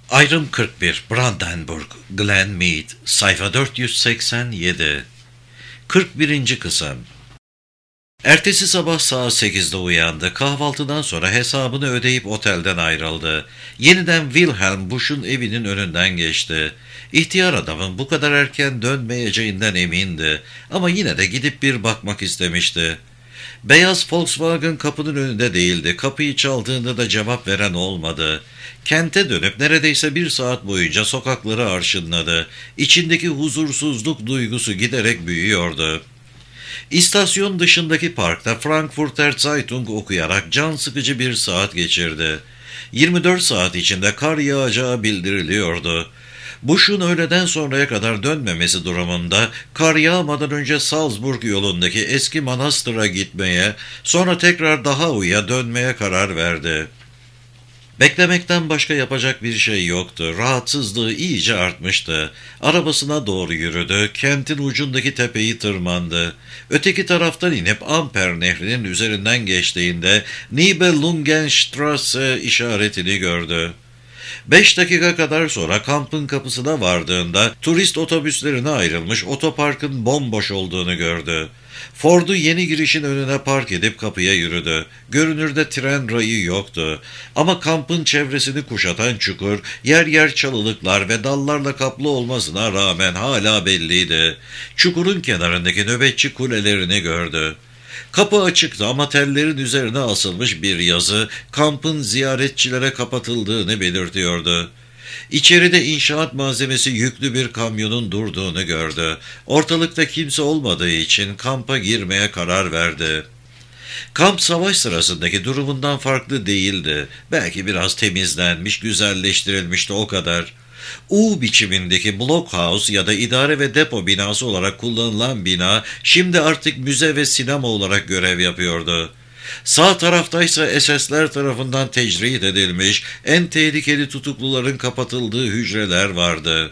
Ayrım 41 Brandenburg, Glen Mead, sayfa 487. 41. kısım. Ertesi sabah saat 8'de uyandı. Kahvaltıdan sonra hesabını ödeyip otelden ayrıldı. Yeniden Wilhelm Busch'un evinin önünden geçti. İhtiyar adamın bu kadar erken dönmeyeceğinden emindi ama yine de gidip bir bakmak istemişti. Beyaz Volkswagen kapının önünde değildi. Kapıyı çaldığında da cevap veren olmadı. Kente dönüp neredeyse bir saat boyunca sokakları arşınladı. İçindeki huzursuzluk duygusu giderek büyüyordu. İstasyon dışındaki parkta Frankfurter Zeitung okuyarak can sıkıcı bir saat geçirdi. 24 saat içinde kar yağacağı bildiriliyordu. Bush'un öğleden sonraya kadar dönmemesi durumunda kar yağmadan önce Salzburg yolundaki eski manastıra gitmeye, sonra tekrar Dachau'ya dönmeye karar verdi. Beklemekten başka yapacak bir şey yoktu. Rahatsızlığı iyice artmıştı. Arabasına doğru yürüdü. Kentin ucundaki tepeyi tırmandı. Öteki taraftan inip Amper Nehri'nin üzerinden geçtiğinde Nibelungenstrasse işaretini gördü. 5 dakika kadar sonra kampın kapısına vardığında turist otobüslerine ayrılmış otoparkın bomboş olduğunu gördü. Ford'u yeni girişin önüne park edip kapıya yürüdü. Görünürde tren rayı yoktu. Ama kampın çevresini kuşatan çukur, yer yer çalılıklar ve dallarla kaplı olmasına rağmen hala belliydi. Çukurun kenarındaki nöbetçi kulelerini gördü. Kapı açıktı ama tellerin üzerine asılmış bir yazı kampın ziyaretçilere kapatıldığını belirtiyordu. İçeride inşaat malzemesi yüklü bir kamyonun durduğunu gördü. Ortalıkta kimse olmadığı için kampa girmeye karar verdi. Kamp savaş sırasındaki durumundan farklı değildi. Belki biraz temizlenmiş, güzelleştirilmişti o kadar. U biçimindeki blockhouse ya da idare ve depo binası olarak kullanılan bina şimdi artık müze ve sinema olarak görev yapıyordu. Sağ taraftaysa SS'ler tarafından tecrit edilmiş en tehlikeli tutukluların kapatıldığı hücreler vardı.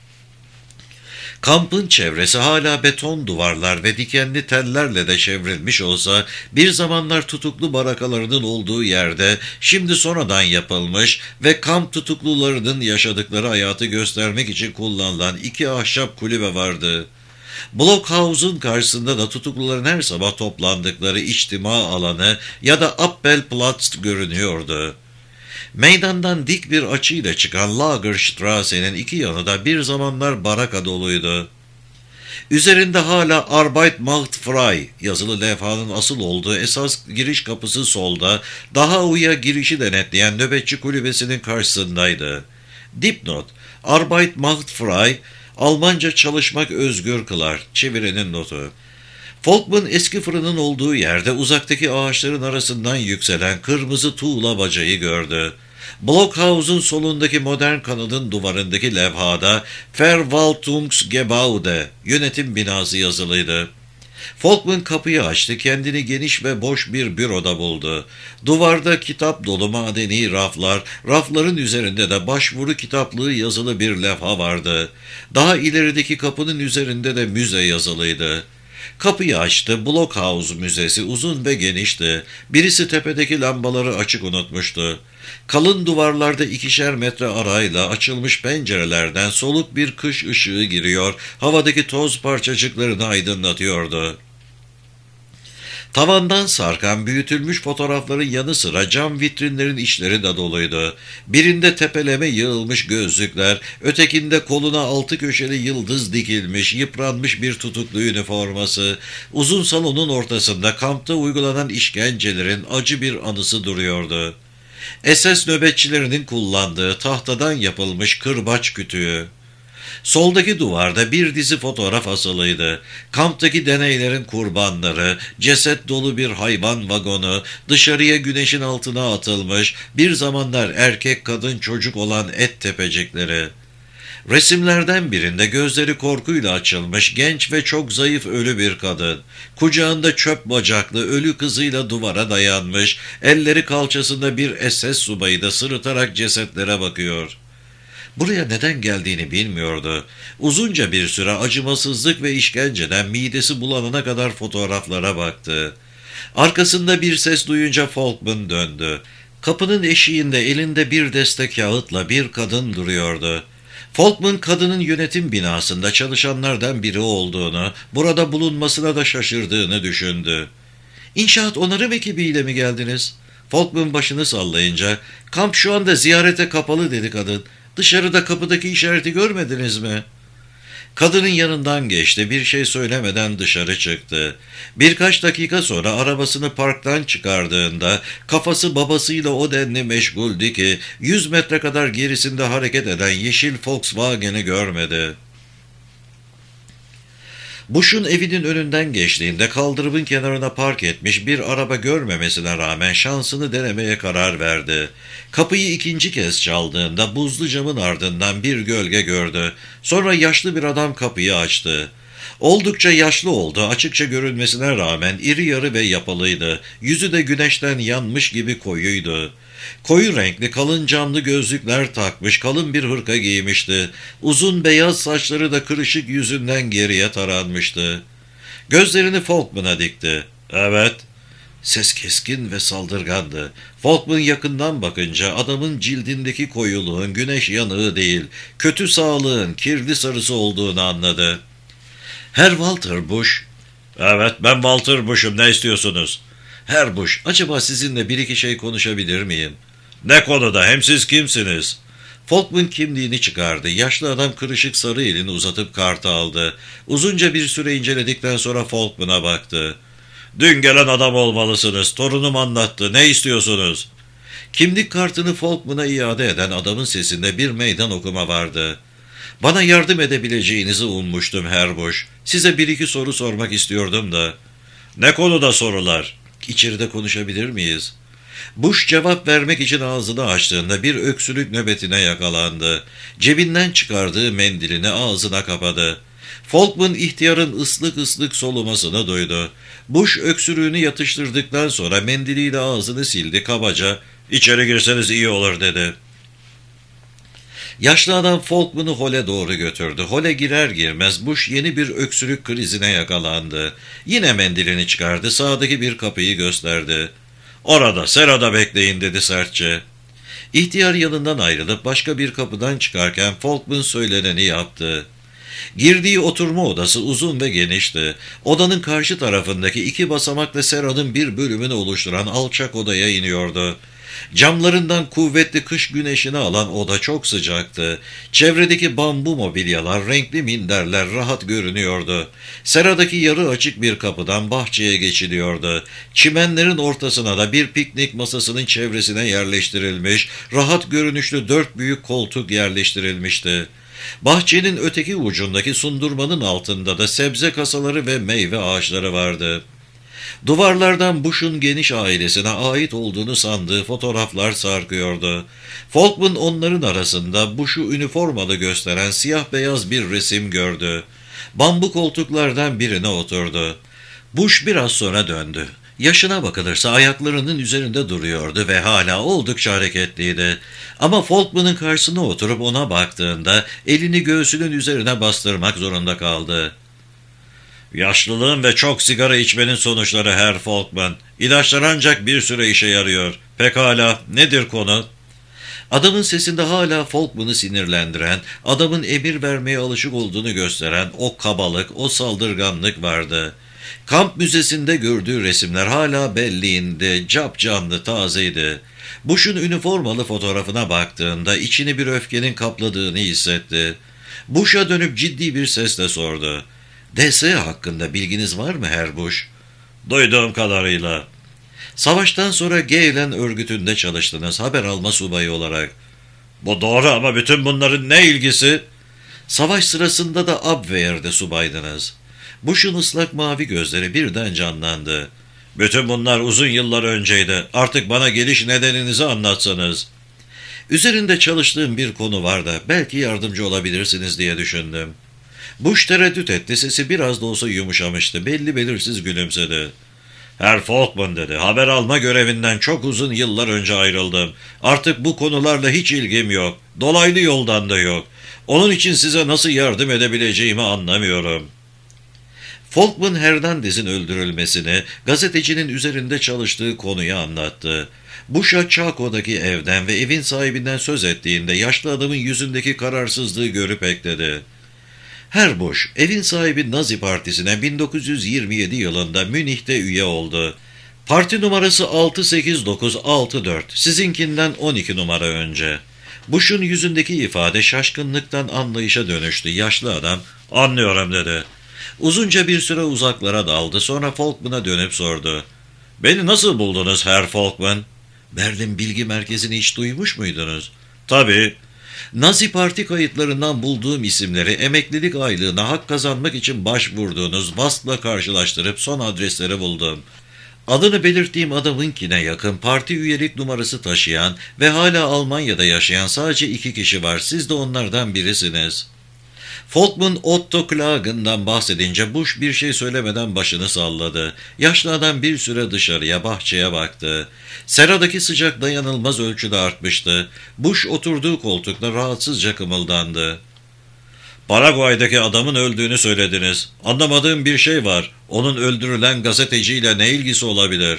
Kampın çevresi hala beton duvarlar ve dikenli tellerle de çevrilmiş olsa bir zamanlar tutuklu barakalarının olduğu yerde şimdi sonradan yapılmış ve kamp tutuklularının yaşadıkları hayatı göstermek için kullanılan 2 ahşap kulübe vardı. Blockhouse'un karşısında da tutukluların her sabah toplandıkları içtima alanı ya da Appelplatz görünüyordu. Meydandan dik bir açıyla çıkan Lagerstrasse'nin 2 yanı da bir zamanlar baraka doluydu. Üzerinde hala Arbeit macht frei yazılı levhanın asıl olduğu esas giriş kapısı solda, Dachau'ya girişi denetleyen nöbetçi kulübesinin karşısındaydı. Dipnot: Arbeit macht frei, Almanca çalışmak özgür kılar. Çevirenin notu. Folkman eski fırının olduğu yerde uzaktaki ağaçların arasından yükselen kırmızı tuğla bacayı gördü. Blockhouse'un solundaki modern kanadın duvarındaki levhada Verwaltungsgebäude, yönetim binası yazılıydı. Folkman kapıyı açtı, kendini geniş ve boş bir büroda buldu. Duvarda kitap dolu madeni raflar, rafların üzerinde de başvuru kitaplığı yazılı bir levha vardı. Daha ilerideki kapının üzerinde de müze yazılıydı. Kapıyı açtı. Blockhouse Müzesi uzun ve genişti. Birisi tepedeki lambaları açık unutmuştu. Kalın duvarlarda 2'şer metre arayla açılmış pencerelerden soluk bir kış ışığı giriyor, havadaki toz parçacıklarını aydınlatıyordu. Tavandan sarkan büyütülmüş fotoğrafların yanı sıra cam vitrinlerin içleri de doluydu. Birinde tepeleme yığılmış gözlükler, ötekinde koluna 6 köşeli yıldız dikilmiş, yıpranmış bir tutuklu üniforması, uzun salonun ortasında kampta uygulanan işkencelerin acı bir anısı duruyordu. SS nöbetçilerinin kullandığı tahtadan yapılmış kırbaç kütüğü. Soldaki duvarda bir dizi fotoğraf asılıydı. Kamptaki deneylerin kurbanları, ceset dolu bir hayvan vagonu, dışarıya güneşin altına atılmış, bir zamanlar erkek kadın çocuk olan et tepecikleri. Resimlerden birinde gözleri korkuyla açılmış genç ve çok zayıf ölü bir kadın. Kucağında çöp bacaklı ölü kızıyla duvara dayanmış, elleri kalçasında bir SS subayı da sırıtarak cesetlere bakıyor. Buraya neden geldiğini bilmiyordu. Uzunca bir süre acımasızlık ve işkenceden midesi bulanana kadar fotoğraflara baktı. Arkasında bir ses duyunca Folkman döndü. Kapının eşiğinde elinde bir deste kağıtla bir kadın duruyordu. Folkman kadının yönetim binasında çalışanlardan biri olduğunu, burada bulunmasına da şaşırdığını düşündü. "İnşaat onarım ekibiyle mi geldiniz?" Folkman başını sallayınca, "Kamp şu anda ziyarete kapalı," dedi kadın. "Dışarıda kapıdaki işareti görmediniz mi?" Kadının yanından geçti, bir şey söylemeden dışarı çıktı. Birkaç dakika sonra arabasını parktan çıkardığında kafası babasıyla o denli meşguldü ki 100 metre kadar gerisinde hareket eden yeşil Volkswagen'i görmedi. Bush'un evinin önünden geçtiğinde kaldırımın kenarına park etmiş bir araba görmemesine rağmen şansını denemeye karar verdi. Kapıyı ikinci kez çaldığında buzlu camın ardından bir gölge gördü. Sonra yaşlı bir adam kapıyı açtı. Oldukça yaşlı oldu, açıkça görünmesine rağmen iri yarı ve yapılıydı. Yüzü de güneşten yanmış gibi koyuydu. Koyu renkli kalın camlı gözlükler takmış, kalın bir hırka giymişti. Uzun beyaz saçları da kırışık yüzünden geriye taranmıştı. Gözlerini Folkman'a dikti. "Evet." Ses keskin ve saldırgandı. Folkman yakından bakınca adamın cildindeki koyuluğun güneş yanığı değil, kötü sağlığın kirli sarısı olduğunu anladı. "Herr Walter Bush." "Evet, ben Walter Bush'um, ne istiyorsunuz?" "Herr Bush, acaba sizinle bir iki şey konuşabilir miyim?" "Ne konuda, hem siz kimsiniz?" Folkman kimliğini çıkardı. Yaşlı adam kırışık sarı elini uzatıp kartı aldı. Uzunca bir süre inceledikten sonra Folkman'a baktı. "Dün gelen adam olmalısınız. Torunum anlattı. Ne istiyorsunuz?" Kimlik kartını Folkman'a iade eden adamın sesinde bir meydan okuma vardı. "Bana yardım edebileceğinizi ummuştum Herr Bush. Size bir iki soru sormak istiyordum da." "Ne konuda sorular?" "İçeride konuşabilir miyiz?" Bush cevap vermek için ağzını açtığında bir öksürük nöbetine yakalandı. Cebinden çıkardığı mendilini ağzına kapadı. Folkman ihtiyarın ıslık ıslık solumasını duydu. Bush öksürüğünü yatıştırdıktan sonra mendiliyle ağzını sildi, kabaca "İçeri girseniz iyi olur," dedi. Yaşlı adam Folkman'ı hole doğru götürdü. Hole girer girmez Bush yeni bir öksürük krizine yakalandı. Yine mendilini çıkardı, sağdaki bir kapıyı gösterdi. "Orada, serada bekleyin," dedi sertçe. İhtiyar yanından ayrılıp başka bir kapıdan çıkarken Folkman söyleneni yaptı. Girdiği oturma odası uzun ve genişti. Odanın karşı tarafındaki iki basamaklı seranın bir bölümünü oluşturan alçak odaya iniyordu. Camlarından kuvvetli kış güneşini alan oda çok sıcaktı. Çevredeki bambu mobilyalar, renkli minderler rahat görünüyordu. Seradaki yarı açık bir kapıdan bahçeye geçiliyordu. Çimenlerin ortasına da bir piknik masasının çevresine yerleştirilmiş, rahat görünüşlü 4 büyük koltuk yerleştirilmişti. Bahçenin öteki ucundaki sundurmanın altında da sebze kasaları ve meyve ağaçları vardı. Duvarlardan Bush'un geniş ailesine ait olduğunu sandığı fotoğraflar sarkıyordu. Folkman onların arasında Bush'u üniformalı gösteren siyah beyaz bir resim gördü. Bambu koltuklardan birine oturdu. Bush biraz sonra döndü. Yaşına bakılırsa ayaklarının üzerinde duruyordu ve hala oldukça hareketliydi. Ama Folkman'ın karşısına oturup ona baktığında elini göğsünün üzerine bastırmak zorunda kaldı. "Yaşlılığın ve çok sigara içmenin sonuçları Herr Folkman. İlaçlar ancak bir süre işe yarıyor. Pekala, nedir konu?" Adamın sesinde hala Folkman'ı sinirlendiren, adamın emir vermeye alışık olduğunu gösteren o kabalık, o saldırganlık vardı. Kamp müzesinde gördüğü resimler hala belliğinde, capcanlı, tazeydi. Bush'un üniformalı fotoğrafına baktığında içini bir öfkenin kapladığını hissetti. Bush'a dönüp ciddi bir sesle sordu. "DS hakkında bilginiz var mı Herr Bush?" "Duyduğum kadarıyla." "Savaştan sonra Geylen örgütünde çalıştınız, haber alma subayı olarak." "Bu doğru ama bütün bunların ne ilgisi?" "Savaş sırasında da Abwehr'de subaydınız." Bush'un ıslak mavi gözleri birden canlandı. "Bütün bunlar uzun yıllar önceydi. Artık bana geliş nedeninizi anlatsanız." "Üzerinde çalıştığım bir konu var da belki yardımcı olabilirsiniz diye düşündüm." Bush tereddüt etti, sesi biraz da olsa yumuşamıştı, belli belirsiz gülümsedi. "Herr Folkman," dedi, "haber alma görevinden çok uzun yıllar önce ayrıldım. Artık bu konularla hiç ilgim yok. Dolaylı yoldan da yok. Onun için size nasıl yardım edebileceğimi anlamıyorum." Folkman Hernandez'in öldürülmesini, gazetecinin üzerinde çalıştığı konuyu anlattı. Bush'a Chaco'daki evden ve evin sahibinden söz ettiğinde yaşlı adamın yüzündeki kararsızlığı görüp ekledi. Herr Bush, evin sahibi Nazi Partisi'ne 1927 yılında Münih'te üye oldu. Parti numarası 68964, sizinkinden 12 numara önce. Bush'un yüzündeki ifade şaşkınlıktan anlayışa dönüştü. Yaşlı adam, anlıyorum dedi. Uzunca bir süre uzaklara daldı, sonra Folkman'a dönüp sordu. Beni nasıl buldunuz Herr Folkman? Berlin Bilgi Merkezi'ni hiç duymuş muydunuz? Tabii. Nazi Parti kayıtlarından bulduğum isimleri emeklilik aylığına hak kazanmak için başvurduğunuz VAST'la karşılaştırıp son adresleri buldum. Adını belirttiğim adamınkine yakın parti üyelik numarası taşıyan ve hala Almanya'da yaşayan sadece 2 kişi var. Siz de onlardan birisiniz. Folkman Otto Klagen'dan bahsedince Bush bir şey söylemeden başını salladı. Yaşlı adam bir süre dışarıya, bahçeye baktı. Seradaki sıcak dayanılmaz ölçüde artmıştı. Bush oturduğu koltukta rahatsızca kımıldandı. Paraguay'daki adamın öldüğünü söylediniz. Anlamadığım bir şey var. Onun öldürülen gazeteciyle ne ilgisi olabilir?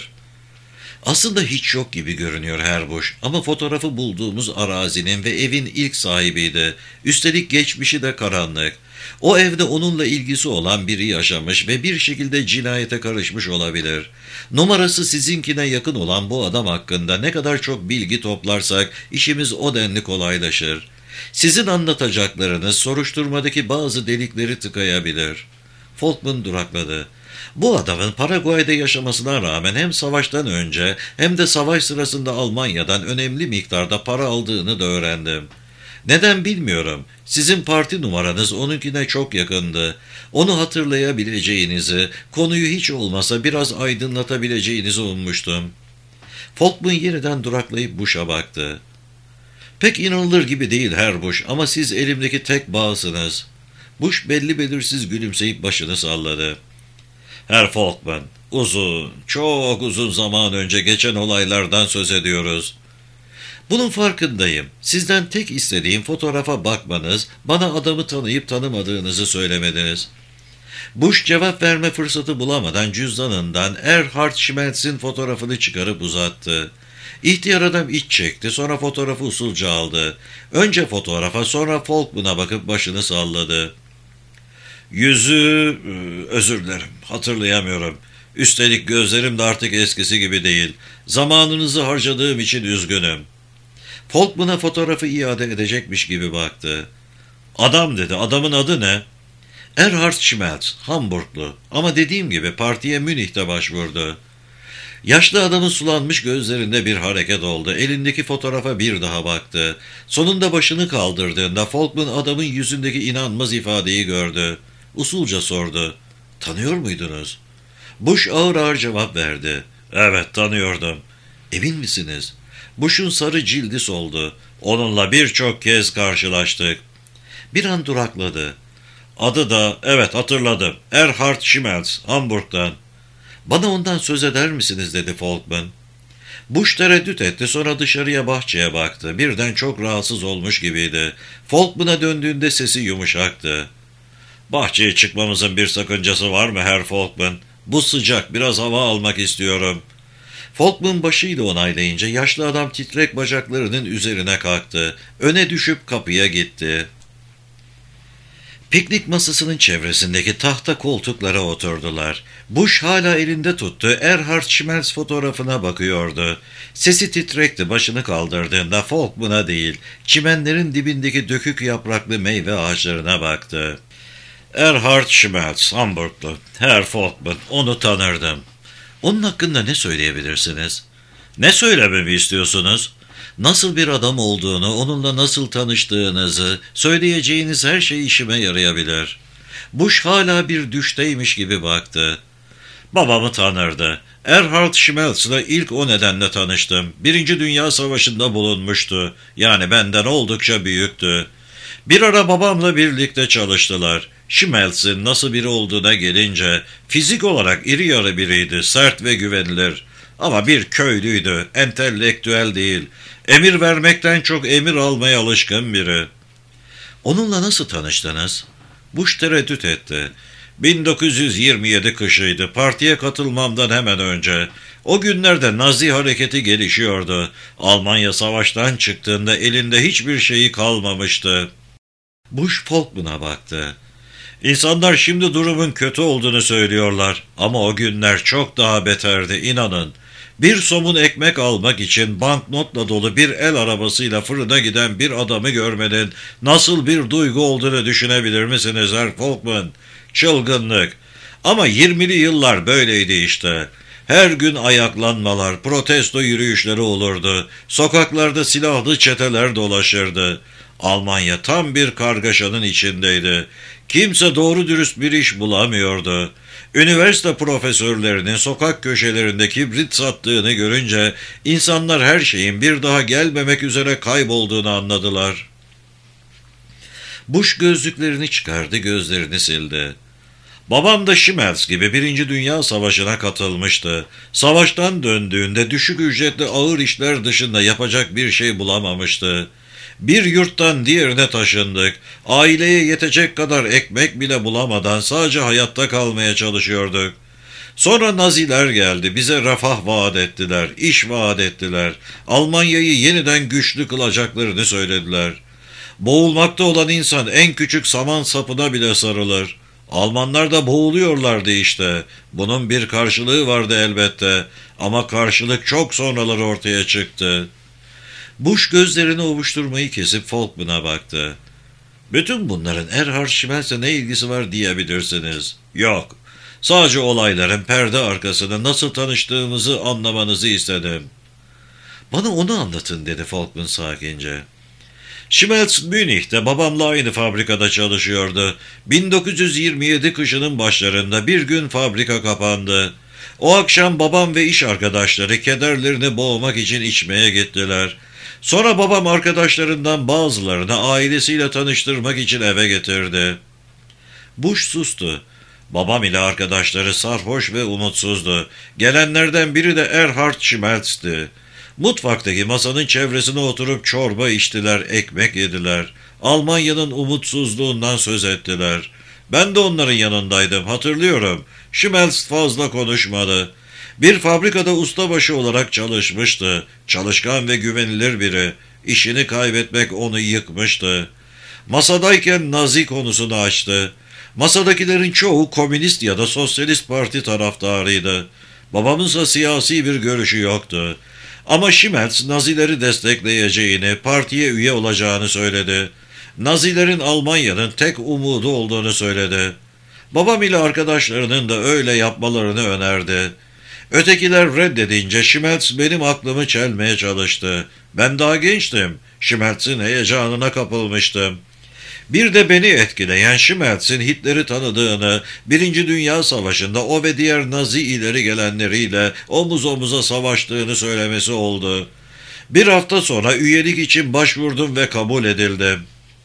Aslında hiç yok gibi görünüyor Herr Bush, ama fotoğrafı bulduğumuz arazinin ve evin ilk sahibiydi. Üstelik geçmişi de karanlık. O evde onunla ilgisi olan biri yaşamış ve bir şekilde cinayete karışmış olabilir. Numarası sizinkine yakın olan bu adam hakkında ne kadar çok bilgi toplarsak işimiz o denli kolaylaşır. Sizin anlatacaklarınız soruşturmadaki bazı delikleri tıkayabilir. Folkman durakladı. Bu adamın Paraguay'da yaşamasına rağmen hem savaştan önce hem de savaş sırasında Almanya'dan önemli miktarda para aldığını da öğrendim. Neden bilmiyorum. Sizin parti numaranız onunkine çok yakındı. Onu hatırlayabileceğinizi, konuyu hiç olmasa biraz aydınlatabileceğinizi ummuştum. Folkman yeniden duraklayıp Bush'a baktı. Pek inanılır gibi değil Herr Bush, ama siz elimdeki tek bağsınız. Bush belli belirsiz gülümseyip başını salladı. Herr Folkman, uzun, çok uzun zaman önce geçen olaylardan söz ediyoruz. Bunun farkındayım. Sizden tek istediğim fotoğrafa bakmanız, bana adamı tanıyıp tanımadığınızı söylemediniz. Bush cevap verme fırsatı bulamadan cüzdanından Erhard Schmelz'in fotoğrafını çıkarıp uzattı. İhtiyar adam iç çekti, sonra fotoğrafı usulca aldı. Önce fotoğrafa, sonra Folkman'a bakıp başını salladı. Yüzü, özür dilerim, hatırlayamıyorum. Üstelik gözlerim de artık eskisi gibi değil. Zamanınızı harcadığım için üzgünüm. Folkman'a fotoğrafı iade edecekmiş gibi baktı. Adam dedi, adamın adı ne? Erhard Schmelz, Hamburglu, ama dediğim gibi partiye Münih'te başvurdu. Yaşlı adamın sulanmış gözlerinde bir hareket oldu. Elindeki fotoğrafa bir daha baktı. Sonunda başını kaldırdığında Folkman adamın yüzündeki inanmaz ifadeyi gördü. Usulca sordu. Tanıyor muydunuz? Bush ağır ağır cevap verdi. Evet, tanıyordum. Emin misiniz? Bush'un sarı cildi soldu. Onunla birçok kez karşılaştık. Bir an durakladı. Adı da, evet hatırladım, Erhard Schmelz, Hamburg'dan. Bana ondan söz eder misiniz dedi Folkman. Bush tereddüt etti, sonra dışarıya, bahçeye baktı. Birden çok rahatsız olmuş gibiydi. Folkman'a döndüğünde sesi yumuşaktı. Bahçeye çıkmamızın bir sakıncası var mı Herr Folkman? Bu sıcak, biraz hava almak istiyorum. Folkman başıyla onaylayınca yaşlı adam titrek bacaklarının üzerine kalktı. Öne düşüp kapıya gitti. Piknik masasının çevresindeki tahta koltuklara oturdular. Bush hala elinde tuttu, Erhard Schmelz fotoğrafına bakıyordu. Sesi titrekti, başını kaldırdığında Folkman'a değil, çimenlerin dibindeki dökük yapraklı meyve ağaçlarına baktı. Erhard Schmelz, Hamburglu, Herr Folkman, onu tanırdım. Onun hakkında ne söyleyebilirsiniz? Ne söylememi istiyorsunuz? Nasıl bir adam olduğunu, onunla nasıl tanıştığınızı, söyleyeceğiniz her şey işime yarayabilir. Bush hala bir düşteymiş gibi baktı. Babamı tanırdı. Erhard Schmelz'la ilk o nedenle tanıştım. 1. Dünya Savaşı'nda bulunmuştu. Yani benden oldukça büyüktü. Bir ara babamla birlikte çalıştılar. Schmelz'in nasıl biri olduğuna gelince, fizik olarak iri yarı biriydi, sert ve güvenilir. Ama bir köylüydü, entelektüel değil. Emir vermekten çok emir almaya alışkın biri. Onunla nasıl tanıştınız? Bush tereddüt etti. 1927 kışıydı. Partiye katılmamdan hemen önce. O günlerde Nazi hareketi gelişiyordu. Almanya savaştan çıktığında elinde hiçbir şeyi kalmamıştı. Bush Falkman'a baktı. İnsanlar şimdi durumun kötü olduğunu söylüyorlar ama o günler çok daha beterdi, inanın. Bir somun ekmek almak için banknotla dolu bir el arabasıyla fırına giden bir adamı görmenin nasıl bir duygu olduğunu düşünebilir misiniz Herr Falkman? Çılgınlık. Ama 20'li yıllar böyleydi işte. Her gün ayaklanmalar, protesto yürüyüşleri olurdu. Sokaklarda silahlı çeteler dolaşırdı. Almanya tam bir kargaşanın içindeydi. Kimse doğru dürüst bir iş bulamıyordu. Üniversite profesörlerinin sokak köşelerinde kibrit sattığını görünce insanlar her şeyin bir daha gelmemek üzere kaybolduğunu anladılar. Bush gözlüklerini çıkardı, gözlerini sildi. Babam da Schmelz gibi 1. Dünya Savaşı'na katılmıştı. Savaştan döndüğünde düşük ücretli ağır işler dışında yapacak bir şey bulamamıştı. Bir yurttan diğerine taşındık. Aileye yetecek kadar ekmek bile bulamadan sadece hayatta kalmaya çalışıyorduk. Sonra Naziler geldi. Bize refah vaat ettiler, iş vaat ettiler. Almanya'yı yeniden güçlü kılacaklarını söylediler. Boğulmakta olan insan en küçük saman sapına bile sarılır. Almanlar da boğuluyorlardı işte. Bunun bir karşılığı vardı elbette. Ama karşılık çok sonraları ortaya çıktı. Bush gözlerini ovuşturmayı kesip Falkman'a baktı. Bütün bunların Erhard Schmelz'e ne ilgisi var diyebilirsiniz. Yok. Sadece olayların perde arkasında nasıl tanıştığımızı anlamanızı istedim. Bana onu anlatın dedi Falkman sakince. Schmelz Münih'te babamla aynı fabrikada çalışıyordu. 1927 kışının başlarında bir gün fabrika kapandı. O akşam babam ve iş arkadaşları kederlerini boğmak için içmeye gittiler. Sonra babam arkadaşlarından bazılarını ailesiyle tanıştırmak için eve getirdi. Bush sustu. Babam ile arkadaşları sarhoş ve umutsuzdu. Gelenlerden biri de Erhard Schmelz'ti. Mutfaktaki masanın çevresine oturup çorba içtiler, ekmek yediler. Almanya'nın umutsuzluğundan söz ettiler. Ben de onların yanındaydım, hatırlıyorum. Schmelz fazla konuşmadı. Bir fabrikada ustabaşı olarak çalışmıştı. Çalışkan ve güvenilir biri. İşini kaybetmek onu yıkmıştı. Masadayken Nazi konusunu açtı. Masadakilerin çoğu komünist ya da sosyalist parti taraftarıydı. Babamınsa siyasi bir görüşü yoktu. Ama Schmelz Nazileri destekleyeceğini, partiye üye olacağını söyledi. Nazilerin Almanya'nın tek umudu olduğunu söyledi. Babam ile arkadaşlarının da öyle yapmalarını önerdi. Ötekiler reddedince Schmelz benim aklımı çelmeye çalıştı. Ben daha gençtim. Schmelz'in heyecanına kapılmıştım. Bir de beni etkileyen Schmelz'in Hitler'i tanıdığını, 1. Dünya Savaşı'nda o ve diğer Nazi ileri gelenleriyle omuz omuza savaştığını söylemesi oldu. Bir hafta sonra üyelik için başvurdum ve kabul edildim.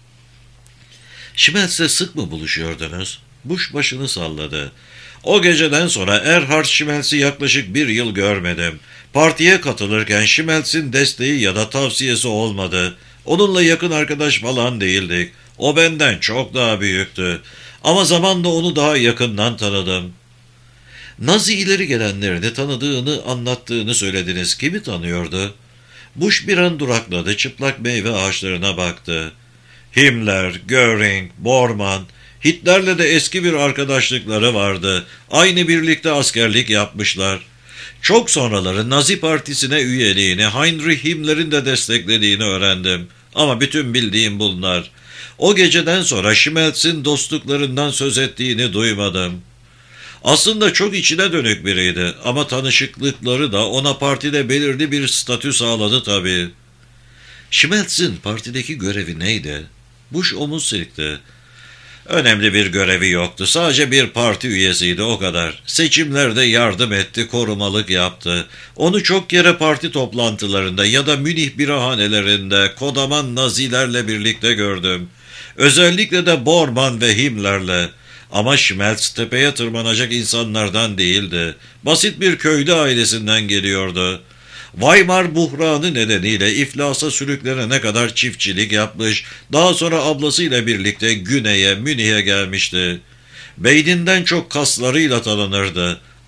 Schmelz'le sık mı buluşuyordunuz? Bush başını salladı. O geceden sonra Erhard Schmelz'i yaklaşık 1 yıl görmedim. Partiye katılırken Schmelz'in desteği ya da tavsiyesi olmadı. Onunla yakın arkadaş falan değildik. O benden çok daha büyüktü. Ama zamanla onu daha yakından tanıdım. Nazi ileri gelenlerini tanıdığını, anlattığını söylediniz. Kimi tanıyordu? Bush bir an durakladı, çıplak meyve ağaçlarına baktı. Himmler, Göring, Bormann, Hitler'le de eski bir arkadaşlıkları vardı. Aynı birlikte askerlik yapmışlar. Çok sonraları Nazi Partisi'ne üyeliğini Heinrich Himmler'in de desteklediğini öğrendim. Ama bütün bildiğim bunlar. O geceden sonra Schmelz'in dostluklarından söz ettiğini duymadım. Aslında çok içine dönük biriydi ama tanışıklıkları da ona partide belirli bir statü sağladı tabii. Schmelz'in partideki görevi neydi? Bush omuz silkti. Önemli bir görevi yoktu. Sadece bir parti üyesiydi, o kadar. Seçimlerde yardım etti, korumalık yaptı. Onu çok kere parti toplantılarında ya da Münih birahanelerinde kodaman Nazilerle birlikte gördüm. Özellikle de Bormann ve Himmler'le. Ama Schmelz tepeye tırmanacak insanlardan değildi. Basit bir köylü ailesinden geliyordu. Weimar buhranı nedeniyle iflasa sürüklenene kadar çiftçilik yapmış, daha sonra ablasıyla birlikte güneye, Münih'e gelmişti. Beyninden çok kaslarıyla tanınırdı.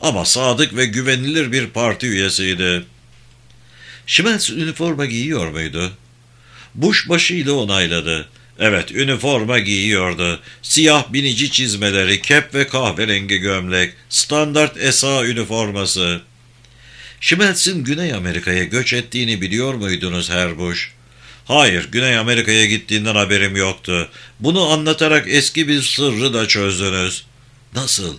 Ama sadık ve güvenilir bir parti üyesiydi. Schmelz üniforma giyiyor muydu? Bush başıyla onayladı. Evet, üniforma giyiyordu. Siyah binici çizmeleri, kep ve kahverengi gömlek, standart SA üniforması. Schmelz'in Güney Amerika'ya göç ettiğini biliyor muydunuz Herr Bush? Hayır, Güney Amerika'ya gittiğinden haberim yoktu. Bunu anlatarak eski bir sırrı da çözdünüz. Nasıl?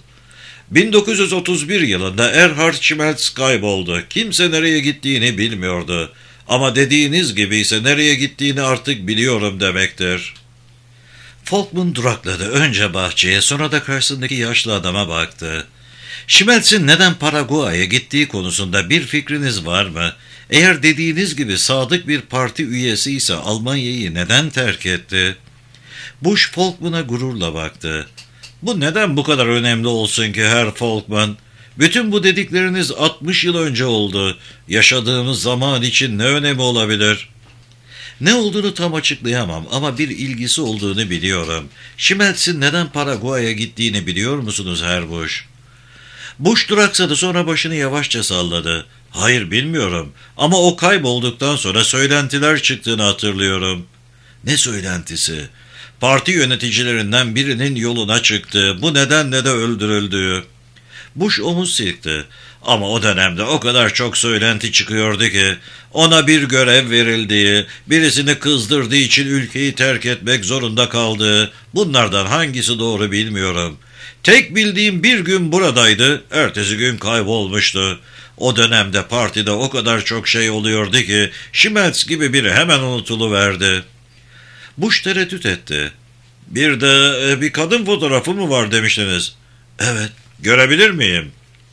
1931 yılında Erhard Schmelz kayboldu. Kimse nereye gittiğini bilmiyordu. Ama dediğiniz gibi ise nereye gittiğini artık biliyorum demektir. Folkman durakladı. Önce bahçeye, sonra da karşısındaki yaşlı adama baktı. Schmelz'in neden Paraguay'a gittiği konusunda bir fikriniz var mı? Eğer dediğiniz gibi sadık bir parti üyesi ise Almanya'yı neden terk etti? Bush Folkman'a gururla baktı. Bu neden bu kadar önemli olsun ki Herr Folkman? Bütün bu dedikleriniz 60 yıl önce oldu. Yaşadığımız zaman için ne önemi olabilir? Ne olduğunu tam açıklayamam ama bir ilgisi olduğunu biliyorum. Schmelz'in neden Paraguay'a gittiğini biliyor musunuz Herr Bush? Bush duraksadı, sonra başını yavaşça salladı. Hayır, bilmiyorum ama o kaybolduktan sonra söylentiler çıktığını hatırlıyorum. Ne söylentisi? Parti yöneticilerinden birinin yoluna çıktı. Bu nedenle de öldürüldü. Bush omuz silkti. Ama o dönemde o kadar çok söylenti çıkıyordu ki ona bir görev verildiği, birisini kızdırdığı için ülkeyi terk etmek zorunda kaldığı, bunlardan hangisi doğru bilmiyorum. Tek bildiğim bir gün buradaydı, ertesi gün kaybolmuştu. O dönemde partide o kadar çok şey oluyordu ki Schmelz gibi biri hemen unutuluverdi. Bush tereddüt etti. Bir de bir kadın fotoğrafı mı var demiştiniz? Evet, görebilir miyim?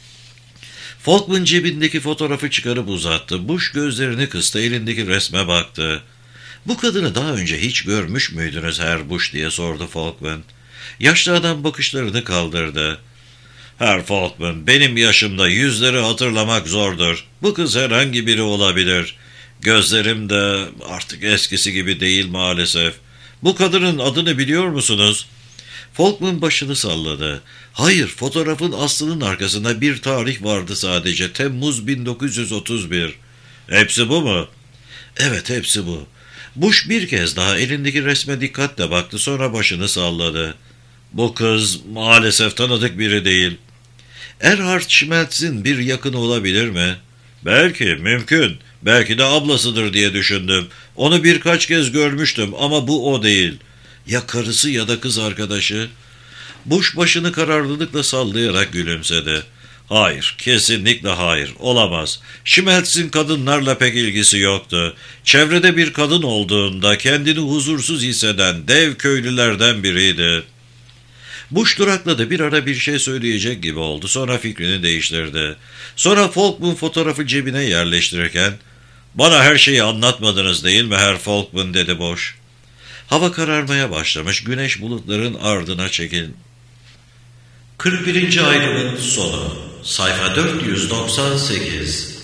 Folkman cebindeki fotoğrafı çıkarıp uzattı. Bush gözlerini kıstı, elindeki resme baktı. Bu kadını daha önce hiç görmüş müydünüz Herr Bush diye sordu Folkman. Yaşlı adam bakışlarını kaldırdı. Herr Folkman, benim yaşımda yüzleri hatırlamak zordur. Bu kız herhangi biri olabilir. Gözlerim de artık eskisi gibi değil maalesef. Bu kadının adını biliyor musunuz? Folkman başını salladı. Hayır, fotoğrafın aslının arkasında bir tarih vardı sadece. Temmuz 1931. Hepsi bu mu? Evet, hepsi bu. Bush bir kez daha elindeki resme dikkatle baktı, sonra başını salladı. Bu kız maalesef tanıdık biri değil. Erhard Schmelz'in bir yakını olabilir mi? Belki, mümkün. Belki de ablasıdır diye düşündüm. Onu birkaç kez görmüştüm ama bu o değil. Ya karısı ya da kız arkadaşı? Bush başını kararlılıkla sallayarak gülümsedi. Hayır, kesinlikle hayır, olamaz. Schmelz'in kadınlarla pek ilgisi yoktu. Çevrede bir kadın olduğunda kendini huzursuz hisseden dev köylülerden biriydi. Bush durakladı, bir ara bir şey söyleyecek gibi oldu, sonra fikrini değiştirdi. Sonra Folkman fotoğrafı cebine yerleştirirken, ''Bana her şeyi anlatmadınız değil mi Herr Folkman?'' dedi Bush. Hava kararmaya başlamış, güneş bulutların ardına çekildi. 41. ayrımın sonu. Sayfa 498.